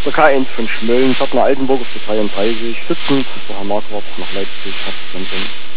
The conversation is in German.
Der K1 von Schmölln, Pförtner Altenburg auf der 33, sitzend, der Herr Marquardt nach Leipzig, Hauptzentrum.